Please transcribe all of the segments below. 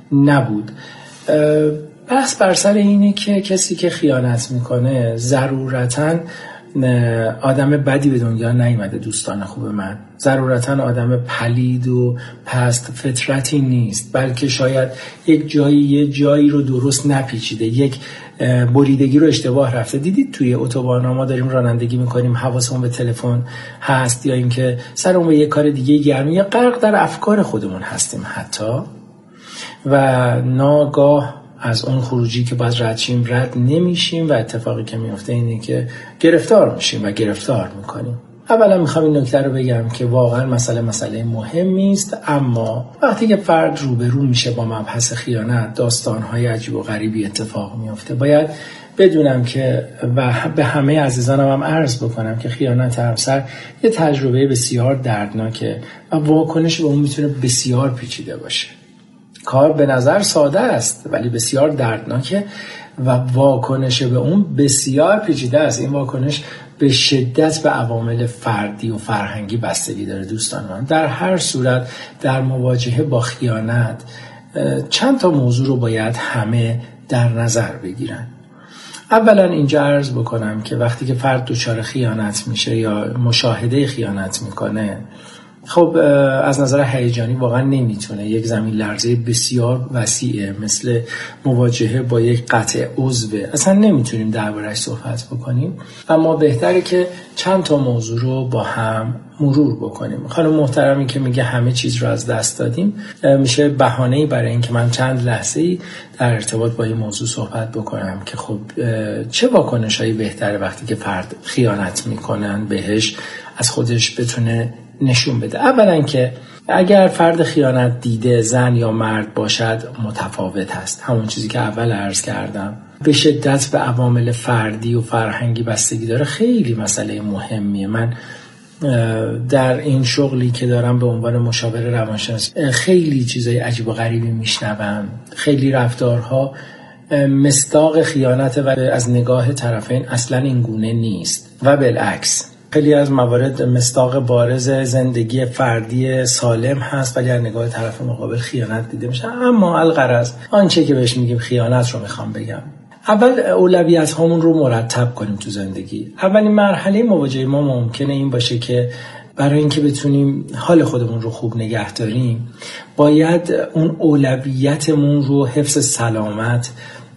نبود. بحث بر سر اینه که کسی که خیانت میکنه ضرورتاً آدم بدی به دنیا نیومده دوستان خوب من، ضرورتاً آدم پلید و پست فطرتی نیست، بلکه شاید یه جایی رو درست نپیچیده، یک بریدگی رو اشتباه رفته. دیدید توی اتوبان ما داریم رانندگی میکنیم، حواسمون به تلفن هست، یا اینکه سرمون به یک کار دیگه گرمه، یا غرق در افکار خودمون هستیم حتی، و ناگاه از اون خروجی که باید رد شیم رد نمیشیم و اتفاقی که میفته اینه که گرفتار میشیم و گرفتار میکنیم. اولا میخوام این نکته رو بگم که واقعا مسئله مهمی است، اما وقتی که فرد روبرو میشه با مبحث خیانت داستانهای عجیب و غریبی اتفاق میفته. باید بدونم که و به همه عزیزانم هم عرض بکنم که خیانت همسر یه تجربه بسیار دردناکه و واکنش به اون میتونه بسیار پیچیده باشه. کار به نظر ساده است ولی بسیار دردناکه و واکنش به اون بسیار پیچیده است. این واکنش به شدت به عوامل فردی و فرهنگی بستگی داره دوستان من. در هر صورت در مواجهه با خیانت چند تا موضوع رو باید همه در نظر بگیرن. اولا اینجا عرض بکنم که وقتی که فرد دچار خیانت میشه یا مشاهده خیانت میکنه، خب از نظر هیجانی واقعا نمیتونه، یک زمین لرزه بسیار وسیعه، مثل مواجهه با یک قطع عضوه، اصلا نمیتونیم درباره‌اش صحبت بکنیم. اما بهتره که چند تا موضوع رو با هم مرور بکنیم. خانم محترمی که میگه همه چیز رو از دست دادیم، میشه بهانه‌ای برای اینکه من چند لحظه‌ای در ارتباط با این موضوع صحبت بکنم که خب چه واکنشایی بهتره وقتی که فرد خیانت میکنن بهش از خودش بتونه نشون بده. اولا که اگر فرد خیانت دیده زن یا مرد باشد متفاوت هست، همون چیزی که اول عرض کردم، به شدت به عوامل فردی و فرهنگی بستگی داره. خیلی مسئله مهمیه. من در این شغلی که دارم به عنوان مشاور روانشناس خیلی چیزای عجیب و غریبی میشنوم، خیلی رفتارها مصداق خیانت و از نگاه طرفین اصلا این گونه نیست و بالعکس. خیلی از موارد مصداق بارز زندگی فردی سالم هست ولی از نگاه طرف مقابل خیانت دیده میشه. اما الغرض آنچه که بهش میگیم خیانت رو میخوام بگم. اول اولویت هامون رو مرتب کنیم تو زندگی. اولین مرحله مواجهه ما ممکنه این باشه که برای اینکه بتونیم حال خودمون رو خوب نگه داریم باید اون اولویتمون رو حفظ سلامت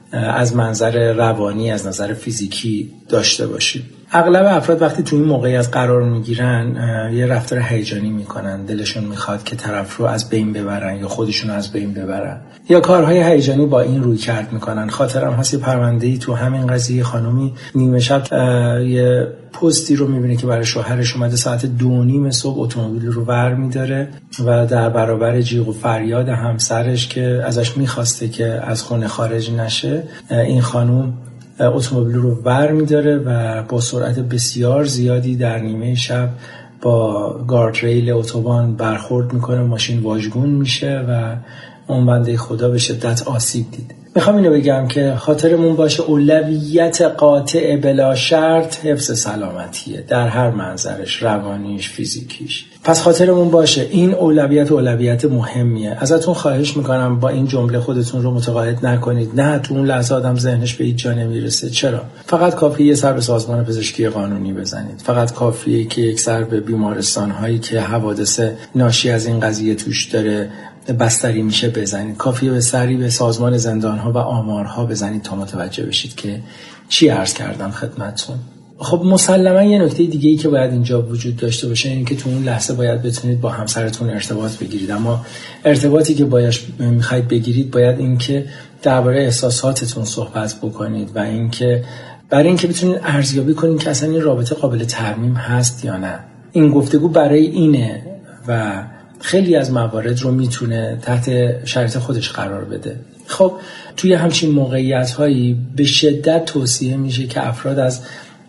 از منظر روانی، از نظر فیزیکی داشته باشیم. اغلب افراد وقتی تو این موقعیت قرار میگیرن یه رفتار هیجانی میکنن، دلشون میخواد که طرف رو از بین ببرن یا خودشون از بین ببرن، یا کارهای هیجانی با این روی کرد میکنن. خاطرم هست یه پرونده‌ای تو همین قضیه، خانومی نیمه شب یه پستی رو میبینه که برای شوهرش اومده ساعت 2:30 صبح اتومبیل رو ور میداره و در برابر جیغ و فریاد همسرش که ازش میخواسته که از خونه خارج نشه، این خانوم اتومبیل رو ور میداره و با سرعت بسیار زیادی در نیمه شب با گاردریل اتوبان برخورد میکنه، ماشین واژگون میشه و اون بنده خدا به شدت آسیب دید. میخوام اینو بگم که خاطرمون باشه اولویت قاطع بلا شرط حفظ سلامتیه در هر منظرش، روانیش، فیزیکیش. پس خاطرمون باشه این اولویت مهمیه. ازتون خواهش میکنم با این جمله خودتون رو متقاعد نکنید نه تو اون لحظه آدم ذهنش به هیچ جا نمیرسه. چرا؟ فقط کافیه یه سر به سازمان پزشکی قانونی بزنید، فقط کافیه که یک سر به بیمارستان‌هایی که حوادث ناشی از این قضیه توش داره بستری میشه بزنید، کافیه به سری به سازمان زندان‌ها و آمارها بزنید تا متوجه بشید که چی عرض کردم خدمتتون. خب مسلما یه نکته دیگه‌ای که باید اینجا وجود داشته باشه اینه که تو اون لحظه باید بتونید با همسرتون ارتباط بگیرید، اما ارتباطی که میخواید بگیرید باید این که درباره احساساتتون صحبت بکنید و اینکه برای اینکه بتونید ارزیابی کنید که اصلا این رابطه قابل ترمیم هست یا نه. این گفتگو برای اینه و خیلی از موارد رو میتونه تحت شرایط خودش قرار بده. خب توی همچین موقعیت‌هایی به شدت توصیه میشه که افراد از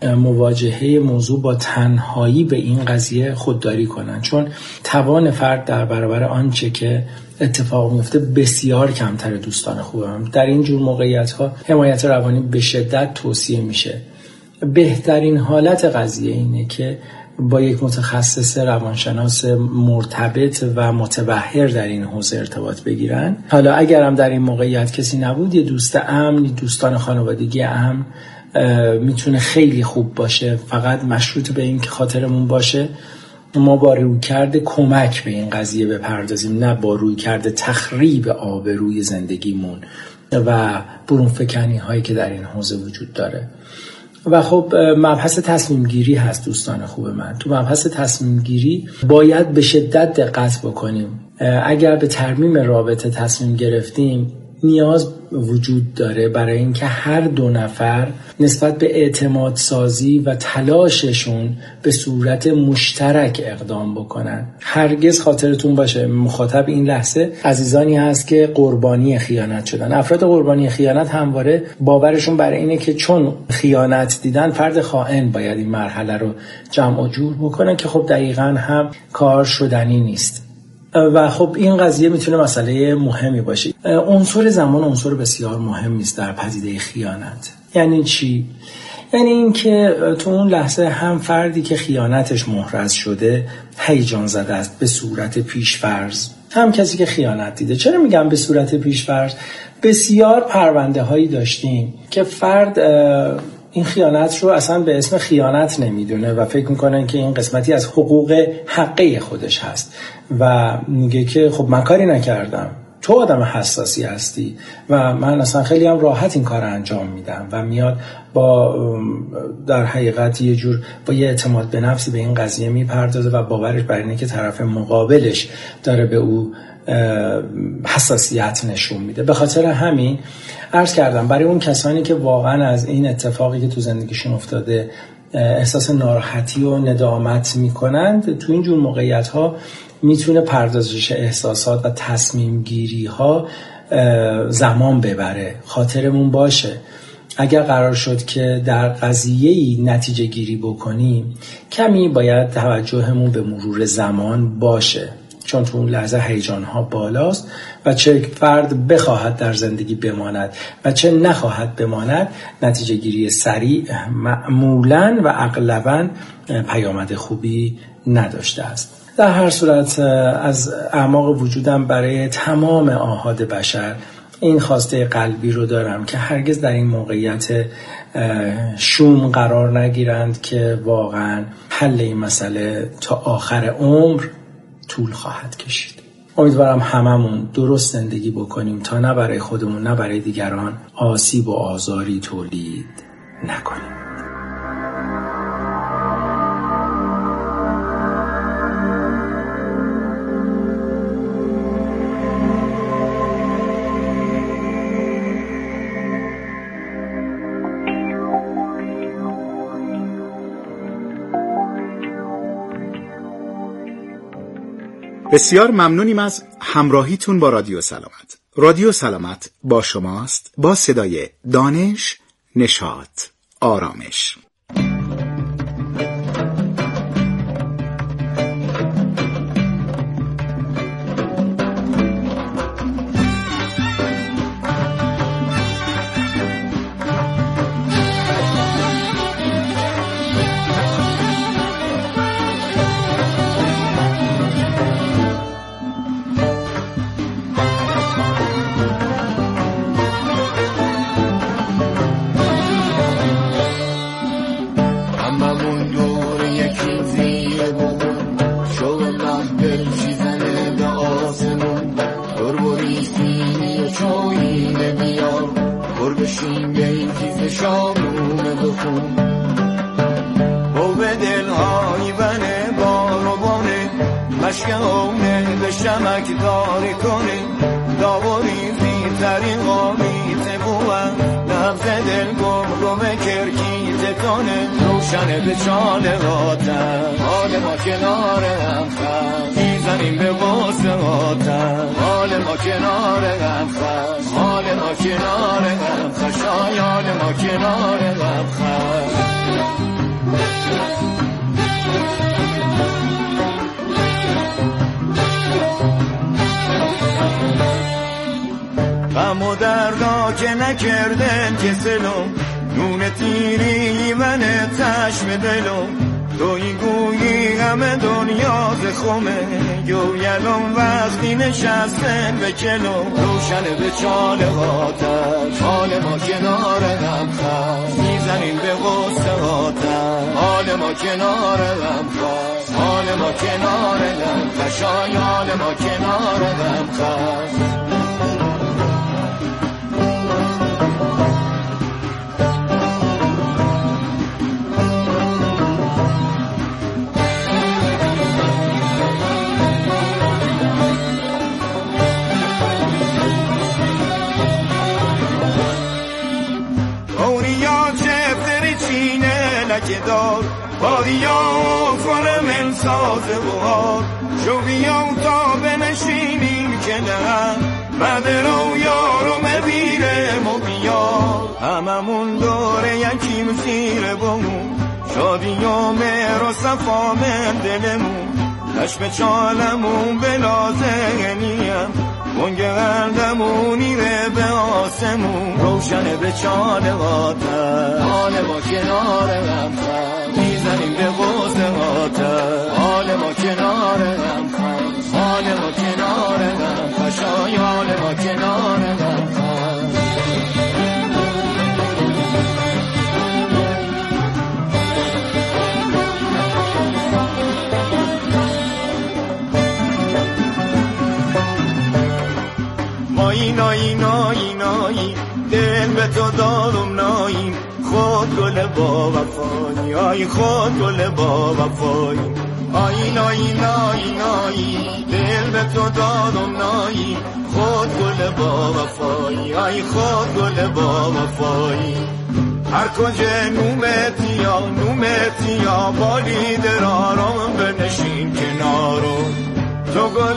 مواجهه موضوع با تنهایی به این قضیه خودداری کنن، چون توان فرد در برابر آنچه که اتفاق میفته بسیار کمتر. دوستان خوبم در این جور موقعیت‌ها حمایت روانی به شدت توصیه میشه. بهترین حالت قضیه اینه که با یک متخصص روانشناس مرتبط و متبحر در این حوزه ارتباط بگیرن. حالا اگرم در این موقعیت کسی نبود، یه دوست امن، دوستان خانوادگی امن میتونه خیلی خوب باشه. فقط مشروط به این که خاطرمون باشه ما با رویکرد کمک به این قضیه بپردازیم، نه با رویکرد تخریب آبروی زندگیمون و برون فکنی هایی که در این حوزه وجود داره. و خب مبحث تصمیم گیری هست دوستان خوب من. تو مبحث تصمیم گیری باید به شدت دقت بکنیم. اگر به ترمیم رابطه تصمیم گرفتیم، نیاز وجود داره برای اینکه هر دو نفر نسبت به اعتماد سازی و تلاششون به صورت مشترک اقدام بکنن. هرگز خاطرتون باشه مخاطب این لحظه عزیزانی هست که قربانی خیانت شدن. افراد قربانی خیانت همواره باورشون بر اینه که چون خیانت دیدن فرد خائن باید این مرحله رو جمع و جور بکنه، که خب دقیقاً هم کار شدنی نیست. و خب این قضیه میتونه مسئله مهمی باشه. عنصر زمان عنصر بسیار مهمی است در پدیده خیانت. یعنی چی؟ یعنی این که تو اون لحظه هم فردی که خیانتش محرز شده هیجان زده است به صورت پیش‌فرض، هم کسی که خیانت دیده. چرا میگم به صورت پیش‌فرض؟ بسیار پرونده هایی داشتیم که فرد این خیانت رو اصلا به اسم خیانت نمیدونه و فکر میکنن که این قسمتی از حقوق حقه خودش هست و میگه که خب من کاری نکردم، تو آدم حساسی هستی و من اصلا خیلی هم راحت این کار انجام میدم و میاد با در حقیقت یه جور با یه اعتماد به نفسی به این قضیه میپردازه و باورش بر اینه که طرف مقابلش داره به او حساسیت نشون میده. به خاطر همین عرض کردم برای اون کسانی که واقعا از این اتفاقی که تو زندگیشون افتاده احساس ناراحتی و ندامت میکنند، تو این جور موقعیت ها میتونه پردازش احساسات و تصمیم گیری ها زمان ببره. خاطرمون باشه اگر قرار شد که در قضیه‌ای نتیجه گیری بکنیم، کمی باید توجهمون به مرور زمان باشه، چون تو اون لحظه هیجان ها بالاست و چه فرد بخواهد در زندگی بماند و چه نخواهد بماند، نتیجه گیری سریع معمولاً و اغلباً پیامد خوبی نداشته است. در هر صورت از اعماق وجودم برای تمام آحاد بشر این خواسته قلبی رو دارم که هرگز در این موقعیت شوم قرار نگیرند که واقعا حل این مسئله تا آخر عمر طول خواهد کشید. امیدوارم هممون درست زندگی بکنیم تا نه برای خودمون نه برای دیگران آسیب و آزاری تولید نکنیم. بسیار ممنونیم از همراهیتون با رادیو سلامت. رادیو سلامت با شماست، با صدای دانش، نشاط، آرامش. به چاله آتن حال ما کنار هم خست میزنیم به واسه آتن حال ما کنار هم خست حال ما کنار هم خست شایان ما کنار هم خست غم و دردا که نکردن که سلام نون تیری من چشم دلم توی گویی همه دنیا زخمه گویلون وقتی نشستن به کلو روشن به چاله آتش حال ما کنار هم خست میزنیم به غصه آتش حال ما کنار هم خست حال ما کنار هم خشای حال ما کنار هم خست دار بادیا کنم انساز بخار شوقیام تا بنشینیم که نه مده رو یارو مبیرم و بیار هممون دوره یکیم زیر بمون شادی و مهر و صفا من دلمون چشم چالمون بلازه نیم منگ قلبمون ایره به آسمون روشن به چاله آتش حال ما کنار هم خست میزنیم به غصه آتش حال ما کنار هم خست حال ما کنار هم خشای حال ما کنار هم خست نایی دل به تو دادم نایی خود گل با وفایی آی خود گل با وفایی نایی دل به تو دادم نایی خود گل با وفایی آی خود گل با وفایی هر کجا نومتی یا بالی درارم بنشین کنارم تو گل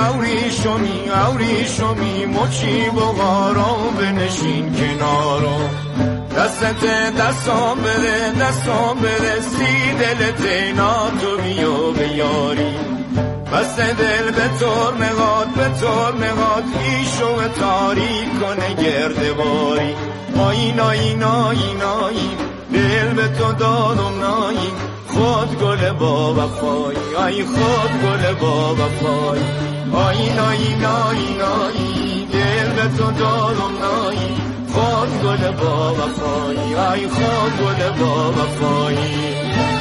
اوری شمی مچی بغارم بنشین کنارم دستت دستام بره سی دلت اینا تو بیو بیاری بست دل به طور نقاد ایشو تاریک کنه گردباری نایی دل به تو دادم نایی خود گل با وفایی آی خود گل با وفایی نایی دل به تو دادم نایی خود گل با وفایی آی خود گل با وفایی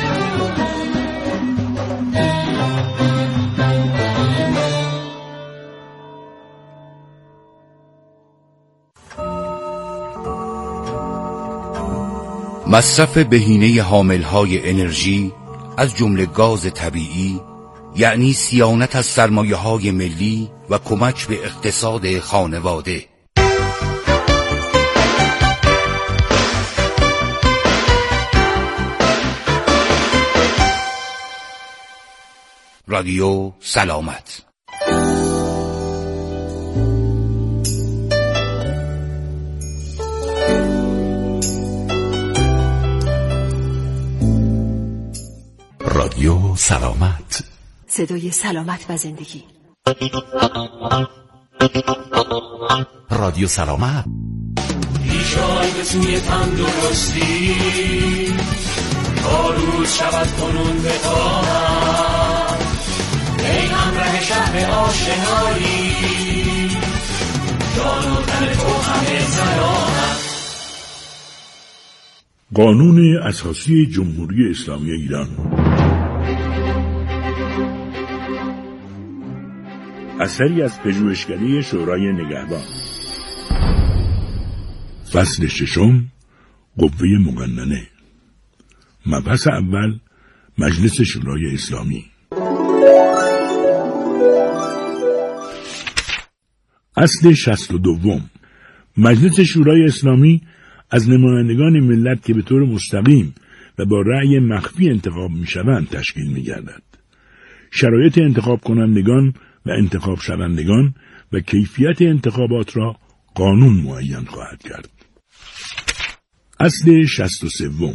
مصرف بهینه حاملهای انرژی از جمله گاز طبیعی یعنی صیانت از سرمایه‌های ملی و کمک به اقتصاد خانواده. رادیو سلامت. رادیو سلامت، صدای سلامت و زندگی. رادیو سلامت. پیشای به سوی تندرستی روز شود کنون بخواهم ای همراه شهر آشنایی جان و تن تو همه سلامت. قانون اساسی جمهوری اسلامی ایران. اثری از پژوهشگری شورای نگهبان. فصل ششم، قوه مقننه. مبحث اول، مجلس شورای اسلامی. اصل 62. مجلس شورای اسلامی از نمایندگان ملت که به طور مستقیم و با رأی مخفی انتخاب می‌شوند تشکیل می‌گردد. شرایط انتخاب کنندگان و انتخاب شوندگان و کیفیت انتخابات را قانون معین خواهد کرد. اصل 63.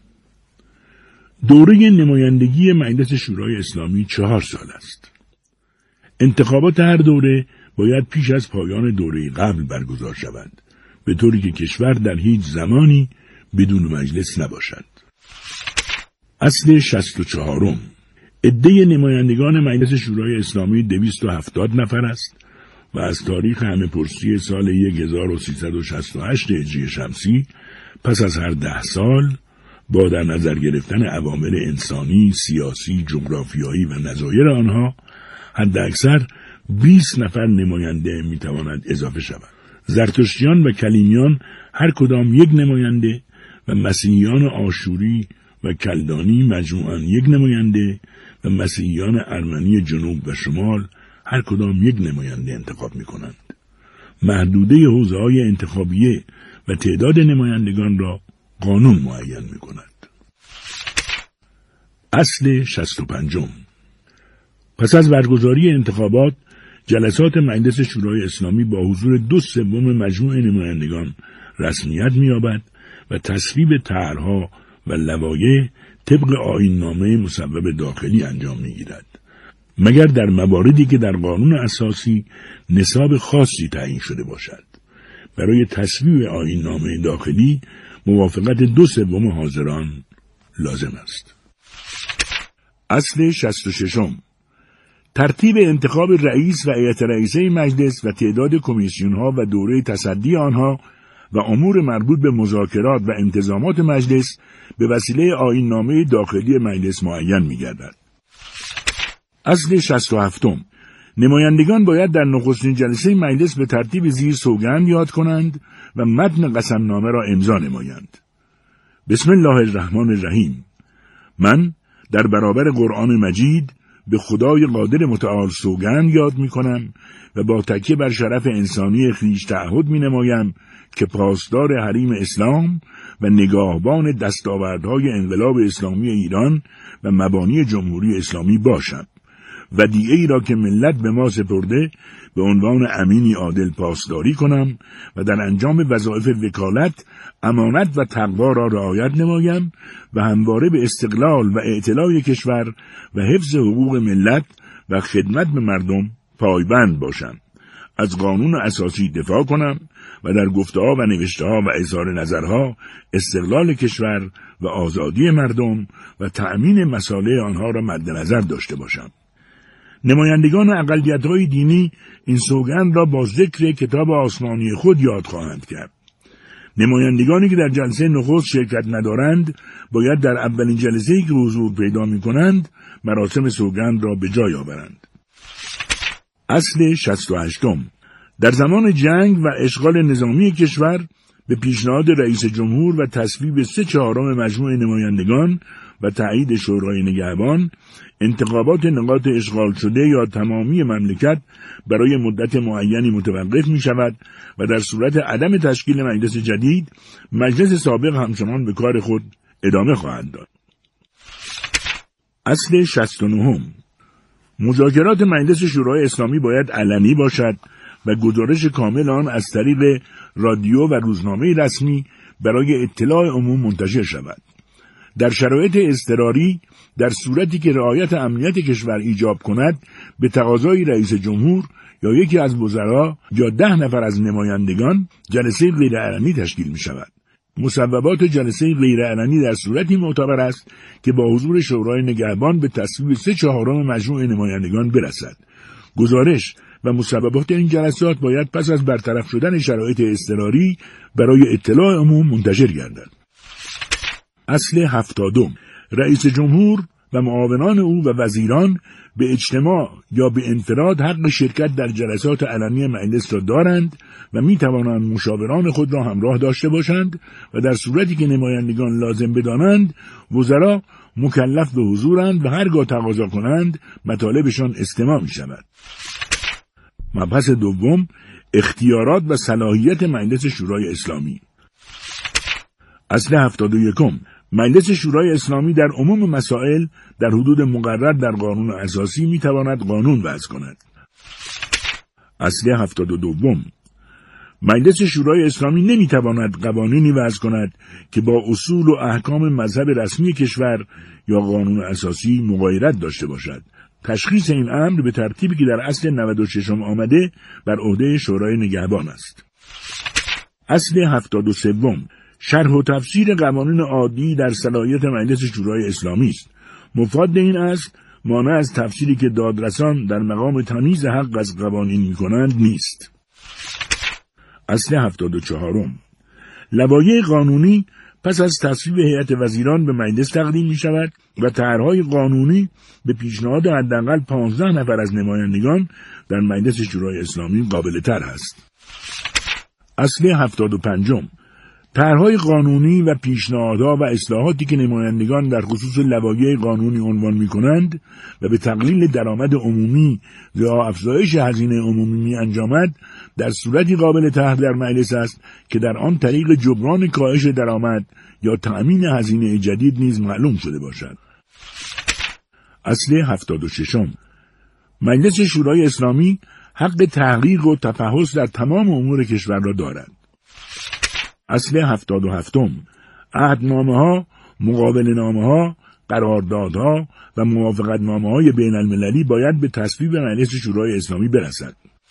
دوره نمایندگی مجلس شورای اسلامی 4 سال است. انتخابات هر دوره باید پیش از پایان دوره قبل برگزار شود، به طوری که کشور در هیچ زمانی بدون مجلس نباشد. اصل 64 عده نمایندگان مجلس شورای اسلامی 270 نفر است و از تاریخ همه‌پرسی سال 1368 هجری شمسی پس از هر 10 سال با در نظر گرفتن عوامل انسانی، سیاسی، جغرافیایی و نظایر آنها حداکثر 20 نفر نماینده میتواند اضافه شود. زرتشتیان و کلیمیان هر کدام 1 نماینده و مسیحیان آشوری و کلدانی مجموعاً 1 نماینده و مسیحیان ارمنی جنوب و شمال هر کدام 1 نماینده انتخاب می‌کنند. محدوده حوزه‌های انتخابیه و تعداد نمایندگان را قانون معین می‌کند. اصل 65 پس از برگزاری انتخابات جلسات مجلس شورای اسلامی با حضور 2/3 مجموع نمایندگان رسمیت می‌یابد و تصویب طرح‌ها و لوایح طبق آیین‌نامه مصوب داخلی انجام می‌گیرد، مگر در مواردی که در قانون اساسی نصاب خاصی تعیین شده باشد. برای تصویب آیین‌نامه داخلی موافقت 2/3 حاضران لازم است. اصل 66 ترتیب انتخاب رئیس و هیئت رئیسه مجلس و تعداد کمیسیون‌ها و دوره تصدی آنها و امور مربوط به مذاکرات و انتظامات مجلس به وسیله آیین‌نامه داخلی مجلس معین می‌گردد. اصل 67 نمایندگان باید در نخستین جلسه مجلس به ترتیب زیر سوگند یاد کنند و متن قسمنامه را امضا نمایند. بسم الله الرحمن الرحیم. من در برابر قرآن مجید به خدای قادر متعال سوگند یاد می کنم و با تکیه بر شرف انسانی خویش تعهد می نمایم که پاسدار حریم اسلام و نگاهبان دستاوردهای انقلاب اسلامی ایران و مبانی جمهوری اسلامی باشم. ودیعه‌ای را که ملت به ما سپرده به عنوان امینی عادل پاسداری کنم و در انجام وظایف وکالت امانت و تقوا را رعایت نمایم و همواره به استقلال و اعتلاء کشور و حفظ حقوق ملت و خدمت به مردم پایبند باشم. از قانون اساسی دفاع کنم و در گفته‌ها و نوشته‌ها و اظهار نظرها استقلال کشور و آزادی مردم و تأمین مصالح آنها را مد نظر داشته باشم. نمایندگان اقلیت‌های دینی این سوگند را با ذکر کتاب آسمانی خود یاد خواهند کرد. نمایندگانی که در جلسه نخست شرکت ندارند باید در اولین جلسه‌ای که حضور پیدا می‌کنند مراسم سوگند را به جای آورند. اصل 68 در زمان جنگ و اشغال نظامی کشور به پیشنهاد رئیس جمهور و تصویب 3/4 مجموع نمایندگان و تایید شورای نگهبان انتخابات نقاط اشغال شده یا تمامی مملکت برای مدت معینی متوقف می شود و در صورت عدم تشکیل مجلس جدید مجلس سابق همچنان به کار خود ادامه خواهد داد. اصل 69 مذاکرات مجلس شورای اسلامی باید علنی باشد و گزارش کامل آن از طریق رادیو و روزنامه رسمی برای اطلاع عموم منتشر شود. در شرایط اضطراری در صورتی که رعایت امنیت کشور ایجاب کند به تقاضای رئیس جمهور یا یکی از وزرا یا 10 نفر از نمایندگان جلسه غیرعلنی تشکیل می شود. مصوبات جلسه غیرعلنی در صورتی معتبر است که با حضور شورای نگهبان به تصویب 3/4 مجموع نمایندگان برسد. گزارش و مصوبات این جلسات باید پس از برطرف شدن شرایط اضطراری برای اطلاع عموم منتشر گردد. اصل 70 رئیس جمهور و معاونان او و وزیران به اجتماع یا به انفراد حق شرکت در جلسات علنی مجلس را دارند و می توانند مشاوران خود را همراه داشته باشند و در صورتی که نمایندگان لازم بدانند وزرا مکلف به حضورند و هرگاه تقاضا کنند مطالبشان استماع می شود. مبحث دوم اختیارات و صلاحیت مجلس شورای اسلامی. اصل 71 مجلس شورای اسلامی در عموم مسائل در حدود مقرر در قانون اساسی میتواند قانون وضع کند. اصل 72 مجلس شورای اسلامی نمیتواند قوانینی وضع کند که با اصول و احکام مذهب رسمی کشور یا قانون اساسی مغایرت داشته باشد. تشخیص این امر به ترتیبی که در اصل 96 آمده بر عهده شورای نگهبان است. اصل 73 شرح و تفسیر قوانین عادی در صلاحیت مجلس شورای اسلامی است. مفاد این اصل مانع از تفسیری که دادرسان در مقام تمییز حق از قوانین می‌کنند نیست. اصل 74 لوایح قانونی پس از تصویب هیئت وزیران به مجلس تقدیم می‌شود و طرح‌های قانونی به پیشنهاد حداقل 15 نفر از نمایندگان در مجلس شورای اسلامی قابل‌تر است. اصل 75 طرح‌های قانونی و پیشنهادها و اصلاحاتی که نمایندگان در خصوص لوایح قانونی عنوان می‌کنند و به تقلیل درآمد عمومی یا افزایش هزینه عمومی می‌انجامد در صورتی قابل طرح در مجلس است که در آن طریق جبران کاهش درآمد یا تأمین هزینه جدید نیز معلوم شده باشد. اصل 76 مجلس شورای اسلامی حق تحقیق و تفحص در تمام امور کشور را دارد. اصل 77 عهدنامه‌ها، مقابله‌نامه‌ها، قراردادها و موافقتنامه‌های بین‌المللی باید به تصویب مجلس شورای اسلامی برسد.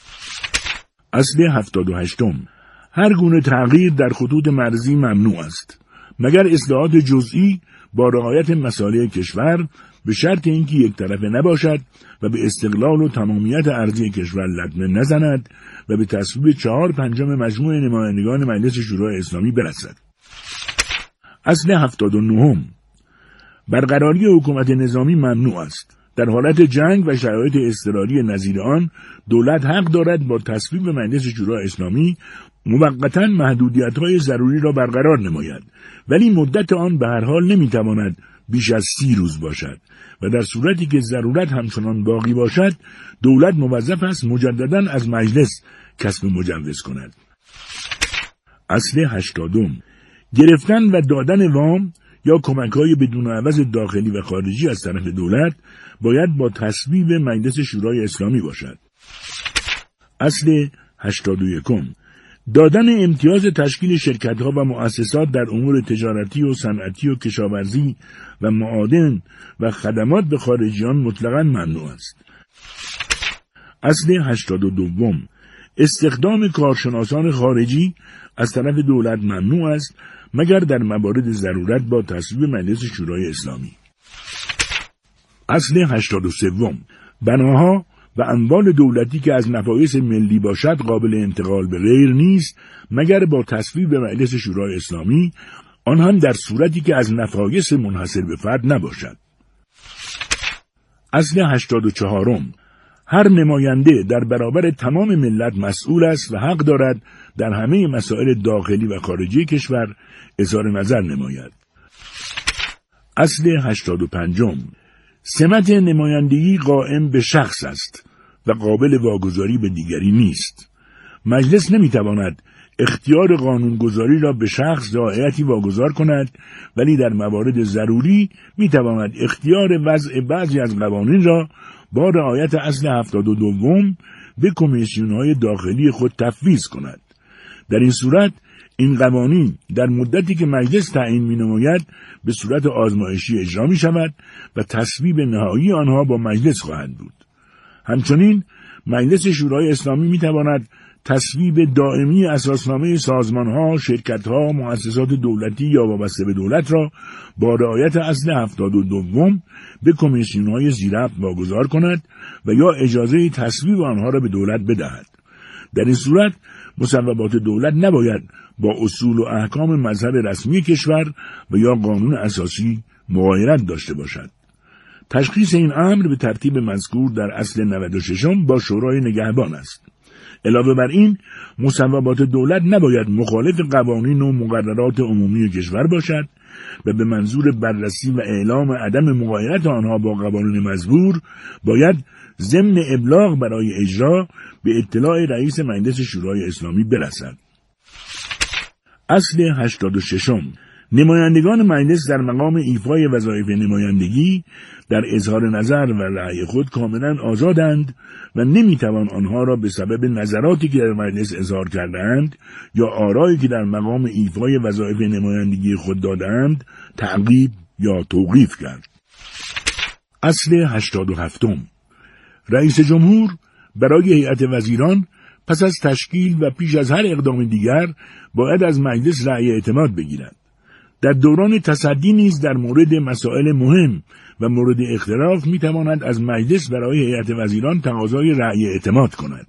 اصل 78 هر گونه تغییر در خطوط مرزی ممنوع است مگر اصلاحات جزئی با رعایت مصالح کشور به شرط اینکه یک طرفه نباشد و به استقلال و تمامیت ارضی کشور لطمه نزند و به تصویب 4/5 مجموع نمایندگان مجلس شورای اسلامی برسد. اصل 79 برقراری حکومت نظامی ممنوع است. در حالت جنگ و شرایط اضطراری نظیر آن دولت حق دارد با تصویب مجلس شورای اسلامی موقتاً محدودیت‌های ضروری را برقرار نماید، ولی مدت آن به هر حال نمی‌تواند بیش از 30 روز باشد و در صورتی که ضرورت همچنان باقی باشد دولت موظف است مجدداً از مجلس کسب مجوز کند. اصل 80 گرفتن و دادن وام یا کمک‌های بدون عوض داخلی و خارجی از طرف دولت باید با تصویب مجلس شورای اسلامی باشد. اصل 81 دادن امتیاز تشکیل شرکت‌ها و مؤسسات در امور تجارتی و صنعتی و کشاورزی و معادن و خدمات به خارجیان مطلقاً ممنوع است. اصل 82 استخدام کارشناسان خارجی از طرف دولت ممنوع است مگر در موارد ضرورت با تصویب مجلس شورای اسلامی. اصل 83 بناها و اموال دولتی که از نفایس ملی باشد قابل انتقال به غیر نیست مگر با تصویب مجلس شورای اسلامی، آن هم در صورتی که از نفایس منحصر به فرد نباشد. اصل 84 هر نماینده در برابر تمام ملت مسئول است و حق دارد در همه مسائل داخلی و خارجی کشور اظهار نظر نماید. اصل 85 سمت نمایندگی قائم به شخص است و قابل واگذاری به دیگری نیست. مجلس نمیتواند اختیار قانونگذاری را به شخص یا هیئتی واگذار کند، ولی در موارد ضروری میتواند اختیار وضع بعضی از قوانین را با رعایت اصل 72 به کمیسیون‌های داخلی خود تفویض کند. در این صورت این قوانین در مدتی که مجلس تعیین می‌نماید به صورت آزمایشی اجرا می‌شود و تصویب نهایی آنها با مجلس خواهد بود. همچنین مجلس شورای اسلامی می‌تواند تصویب دائمی اساسنامه سازمان‌ها، شرکت‌ها، مؤسسات دولتی یا وابسته به دولت را با رعایت اصل 72 به کمیسیون‌های زیرفت واگذار کند و یا اجازه تصویب آنها را به دولت بدهد. در این صورت مصوبات دولت نباید با اصول و احکام مذهب رسمی کشور و یا قانون اساسی مغایرت داشته باشد. تشخیص این امر به ترتیب مذکور در اصل 96 با شورای نگهبان است. علاوه بر این، مصوبات دولت نباید مخالف قوانین و مقررات عمومی کشور باشد و به منظور بررسی و اعلام عدم مغایرت آنها با قوانین مذکور باید ضمن ابلاغ برای اجرا به اطلاع رئیس مجلس شورای اسلامی برسد. اصل 86 نمایندگان مجلس در مقام ایفای وظایف نمایندگی در اظهار نظر و رأی خود کاملا آزادند و نمیتوان آنها را به سبب نظراتی که در مجلس اظهار کردند یا آرایی که در مقام ایفای وظایف نمایندگی خود دادند تعقیب یا توقیف کرد. اصل 87 رئیس جمهور برای هیئت وزیران پس از تشکیل و پیش از هر اقدام دیگر باید از مجلس رأی اعتماد بگیرد. در دوران تصدی نیز در مورد مسائل مهم و مورد اختلاف میتواند از مجلس برای هیئت وزیران تقاضای رأی اعتماد کند.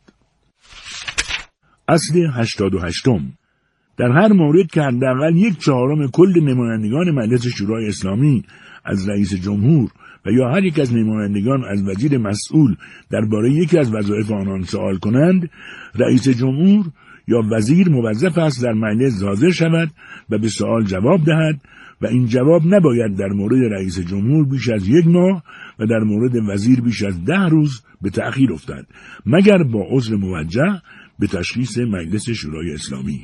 اصل 88. در هر مورد که حداقل 1/4 کل نمایندگان مجلس شورای اسلامی از رئیس جمهور و یا هر یک از نمایندگان از وزیر مسئول درباره یکی از وظایف آنان سوال کنند، رئیس جمهور یا وزیر موظف است در مجلس حاضر شود و به سوال جواب دهد و این جواب نباید در مورد رئیس جمهور بیش از 1 ماه و در مورد وزیر بیش از 10 روز به تأخیر افتد، مگر با عذر موجه به تشخیص مجلس شورای اسلامی.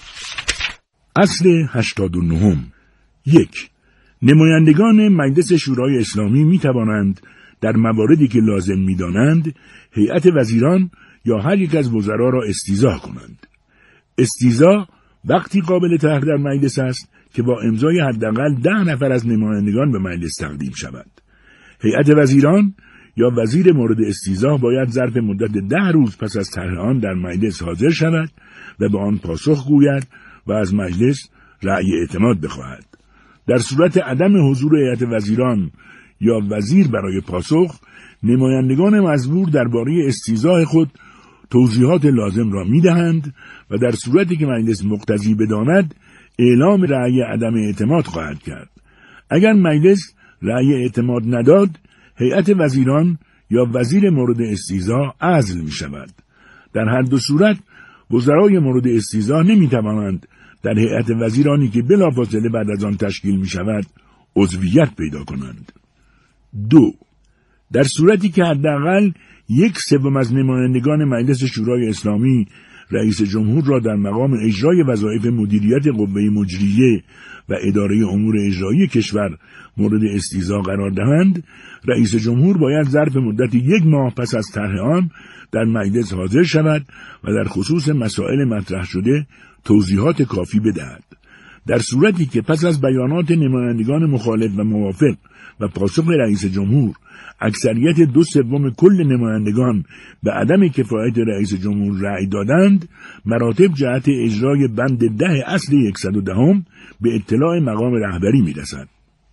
اصل 89. 1. نمایندگان مجلس شورای اسلامی می توانند در مواردی که لازم می دانند هیئت وزیران یا هر یک از وزرا را استیضاح کنند. استیضاح وقتی قابل طرح در مجلس است که با امضای حداقل 10 نفر از نمایندگان به مجلس تقدیم شود. هیئت وزیران یا وزیر مورد استیضاح باید ظرف مدت 10 روز پس از طرح آن در مجلس حاضر شود و به آن پاسخ گوید و از مجلس رأی اعتماد بخواهد. در صورت عدم حضور هیئت وزیران یا وزیر برای پاسخ، نمایندگان مزبور درباره استیضاح خود توضیحات لازم را می‌دهند و در صورتی که مجلس مقتضی بداند اعلام رأی عدم اعتماد خواهد کرد. اگر مجلس رأی اعتماد نداد، هیئت وزیران یا وزیر مورد استیضاح عزل می‌شود. در هر دو صورت وزرای مورد استیضاح نمی‌توانند در هیئت وزیرانی که بلافاصله بعد از آن تشکیل می‌شود عضویت پیدا کنند. 2. در صورتی که حداقل 1/3 از نمایندگان مجلس شورای اسلامی رئیس جمهور را در مقام اجرای وظایف مدیریت قوه مجریه و اداره امور اجرایی کشور مورد استیضاح قرار دهند، رئیس جمهور باید ظرف مدت 1 ماه پس از طرح آن در مجلس حاضر شود و در خصوص مسائل مطرح شده توضیحات کافی بدهد. در صورتی که پس از بیانات نمایندگان مخالف و موافق و پاسخ رئیس جمهور اکثریت 2/3 کل نمایندگان به عدم کفایت رئیس جمهور رأی دادند، مراتب جهت اجرای بند 10 اصل 110 به اطلاع مقام رهبری میرسد.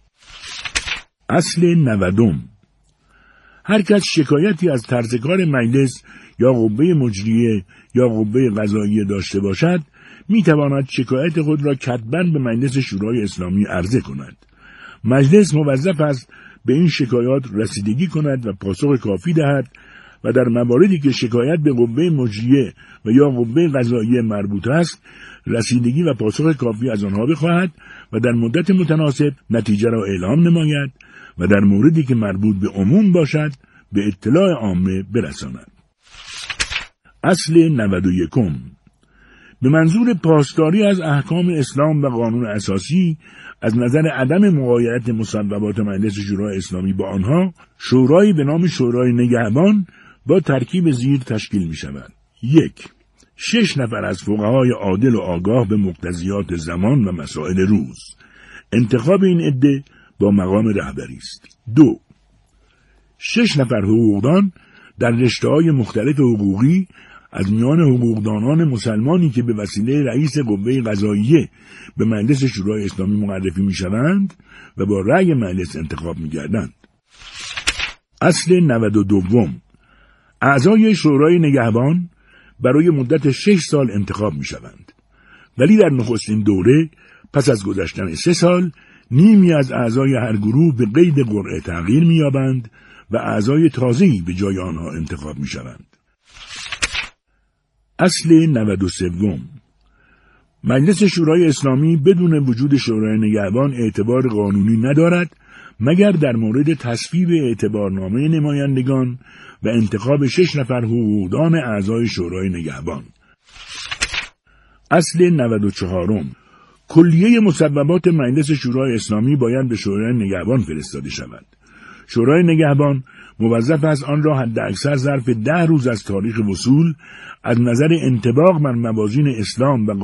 اصل 90. هر کس شکایتی از طرز کار مجلس یا قوه مجریه یا قوه قضاییه داشته باشد، میتواند شکایت خود را کتباً به مجلس شورای اسلامی عرضه کند. مجلس موظف است به این شکایات رسیدگی کند و پاسخ کافی دهد و در مواردی که شکایت به قوه مجریه و یا قوه قضاییه مربوط است، رسیدگی و پاسخ کافی از آنها بخواهد و در مدت متناسب نتیجه را اعلام نماید و در موردی که مربوط به عموم باشد به اطلاع عامه برساند. اصل 91. به منظور پاسداری از احکام اسلام و قانون اساسی از نظر عدم مغایرت مصوبات مجلس شورای اسلامی با آنها، شورایی به نام شورای نگهبان با ترکیب زیر تشکیل می شود. 1. 6 نفر از فقهای عادل و آگاه به مقتضیات زمان و مسائل روز. انتخاب این عده با مقام رهبری است. 2. 6 نفر حقوقدان در رشته‌های مختلف حقوقی از میان حقوقدانان مسلمانی که به وسیله رئیس قوه قضاییه به مجلس شورای اسلامی معرفی می‌شوند و با رأی مجلس انتخاب می‌گردند. اصل 92. اعضای شورای نگهبان برای مدت 6 سال انتخاب می‌شوند، ولی در نخستین دوره پس از گذشتن 3 سال نیمی از اعضای هر گروه به قید قرعه تغییر می‌یابند و اعضای تازه‌ای به جای آنها انتخاب می‌شوند. اصل 93. مجلس شورای اسلامی بدون وجود شورای نگهبان اعتبار قانونی ندارد مگر در مورد تصویب اعتبارنامه نمایندگان و انتخاب 6 نفر حقوقدان اعضای شورای نگهبان. اصل 94. کلیه مصوبات مجلس شورای اسلامی باید به شورای نگهبان فرستاده شود. شورای نگهبان موظف است آن را حداکثر ظرف 10 روز از تاریخ وصول از نظر انطباق بر موازین اسلام و